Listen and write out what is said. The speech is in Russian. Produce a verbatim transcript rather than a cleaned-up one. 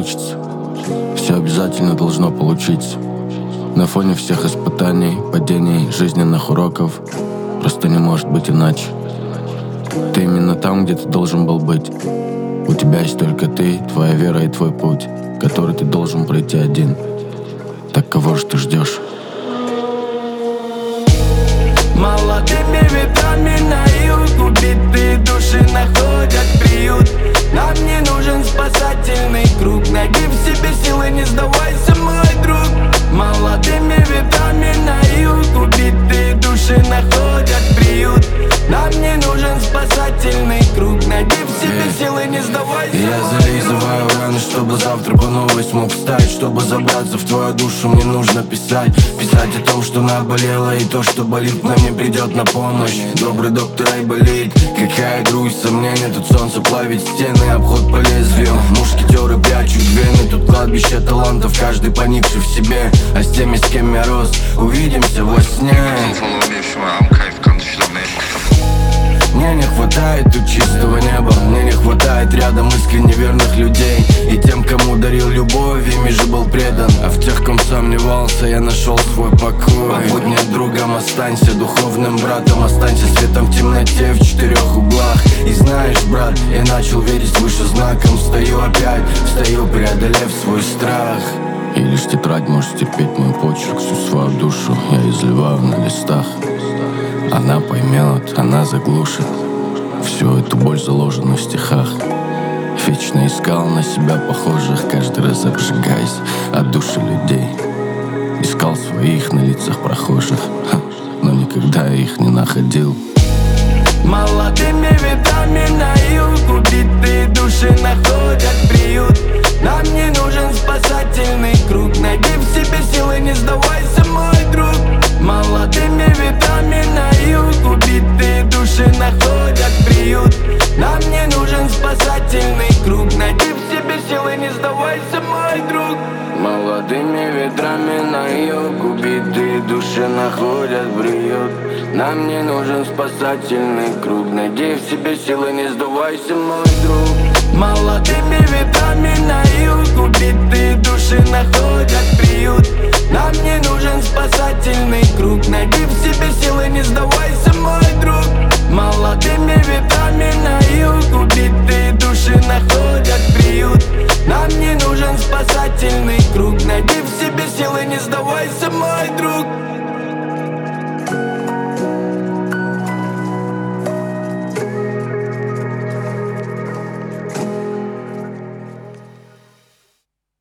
получится. Все обязательно должно получиться. На фоне всех испытаний, падений, жизненных уроков просто не может быть иначе. Ты именно там, где ты должен был быть. У тебя есть только ты, твоя вера и твой путь, который ты должен пройти один. Так кого же ты ждешь? Молодыми ветрами на юг убитые души находят приют. Нам не нужен спасательный круг. Найди в себе силы, не сдавайся, мой друг. Молодыми ветрами на юг убитые души находят приют. Нам не нужен спасательный круг. Найди в себе силы, не сдавайся. Я зализываю раны, чтобы завтра по новой смог встать. Чтобы забраться в твою душу, мне нужно писать. Писать о том, что наболело, и то, что болит, нам не придет на помощь. Добрый доктор айболит, какая грусть, сомнения. Тут солнце плавит стены, обход по лезвию. Мушкетеры прячут вены, тут кладбище талантов, каждый поникший в себе. А с теми, с кем я рос, увидимся во сне. Мне не хватает тут чистого неба. Мне не хватает рядом искренне верных людей. И тем, кому дарил любовь, ими же был предан. А в тех, ком сомневался, я нашел свой покой. Будь мне другом, останься духовным братом. Останься светом в темноте в четырех углах. И знаешь, брат, я начал верить свыше знаком. Встаю опять, встаю, преодолев свой страх. И лишь тетрадь может стерпеть мой почерк. Всю свою душу я изливаю на листах. Она поймет, она заглушит всю эту боль, заложенную в стихах. Вечно искал на себя похожих, каждый раз обжигаясь от души людей. Искал своих на лицах прохожих, ха, но никогда их не находил. Молодыми ветрами на юг убитые души находят приют. Нам не нужен спасательный круг. Найди в себе силы, не сдавайся, мой друг. Молодыми ветрами на юг убитые души находят приют. Нам не нужен спасательный круг. Найди в себе силы, не сдавайся, мой друг. Молодыми ветрами на юг убитые души находят приют. Нам не нужен спасательный круг. Найди в себе силы, не сдавайся, мой друг. Молодыми ветрами на юг убитые души находят приют. Нам не нужен спасательный круг. Найди в себе силы, не сдавайся, мой друг. Молодыми ветрами на юг убитые души находят приют. Нам не нужен спасательный круг. Найди в себе силы, не сдавайся, мой друг.